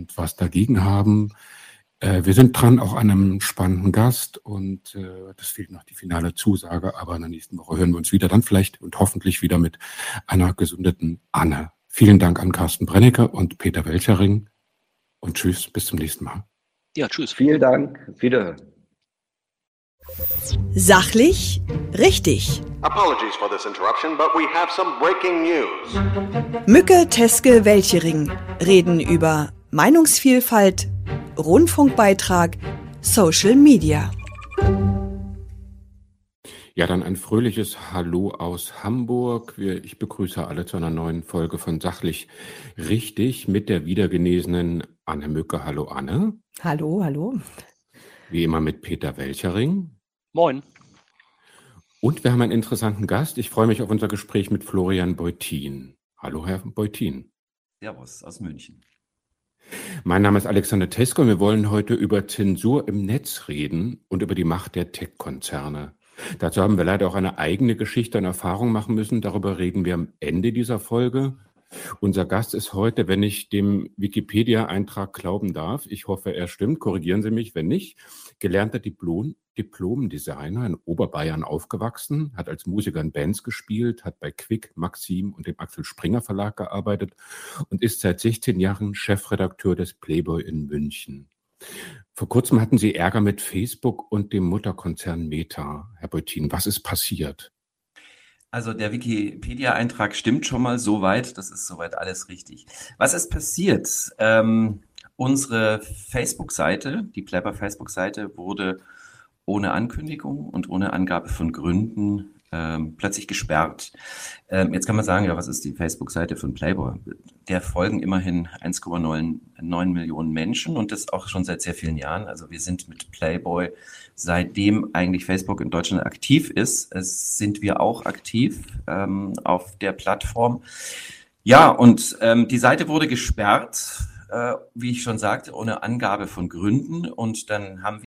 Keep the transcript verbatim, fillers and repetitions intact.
und was dagegen haben. Äh, wir sind dran, auch an einem spannenden Gast und äh, das fehlt noch die finale Zusage, aber in der nächsten Woche hören wir uns wieder, dann vielleicht und hoffentlich wieder mit einer gesundeten Anne. Vielen Dank an Carsten Brennecke und Peter Welchering und tschüss, bis zum nächsten Mal. Ja, tschüss. Vielen Dank, wiederhören. Sachlich, richtig. Apologies for this interruption, but we have some breaking news. Mücke, Teske, Welchering reden über Meinungsvielfalt, Rundfunkbeitrag, Social Media. Ja, dann ein fröhliches Hallo aus Hamburg. Wir, ich begrüße alle zu einer neuen Folge von Sachlich Richtig mit der wiedergenesenen Anne Mücke. Hallo Anne. Hallo, hallo. Wie immer mit Peter Welchering. Moin. Und wir haben einen interessanten Gast. Ich freue mich auf unser Gespräch mit Florian Beutin. Hallo, Herr Beutin. Servus aus München. Mein Name ist Alexander Teske und wir wollen heute über Zensur im Netz reden und über die Macht der Tech-Konzerne. Dazu haben wir leider auch eine eigene Geschichte und Erfahrung machen müssen. Darüber reden wir am Ende dieser Folge. Unser Gast ist heute, wenn ich dem Wikipedia-Eintrag glauben darf, ich hoffe, er stimmt, korrigieren Sie mich, wenn nicht, gelernter Diplom, Diplom-Designer in Oberbayern aufgewachsen, hat als Musiker in Bands gespielt, hat bei Quick, Maxim und dem Axel Springer Verlag gearbeitet und ist seit sechzehn Jahren Chefredakteur des Playboy in München. Vor kurzem hatten Sie Ärger mit Facebook und dem Mutterkonzern Meta. Herr Beutin, was ist passiert? Also der Wikipedia-Eintrag stimmt schon mal soweit, das ist soweit alles richtig. Was ist passiert? Ähm, unsere Facebook-Seite, die Playboy Facebook-Seite, wurde ohne Ankündigung und ohne Angabe von Gründen ähm, plötzlich gesperrt. Ähm, jetzt kann man sagen, ja, was ist die Facebook-Seite von Playboy? Der folgen immerhin eins Komma neun Millionen Menschen und das auch schon seit sehr vielen Jahren. Also wir sind mit Playboy, seitdem eigentlich Facebook in Deutschland aktiv ist, es sind wir auch aktiv ähm, auf der Plattform. Ja, und ähm, die Seite wurde gesperrt, äh, wie ich schon sagte, ohne Angabe von Gründen. Und dann haben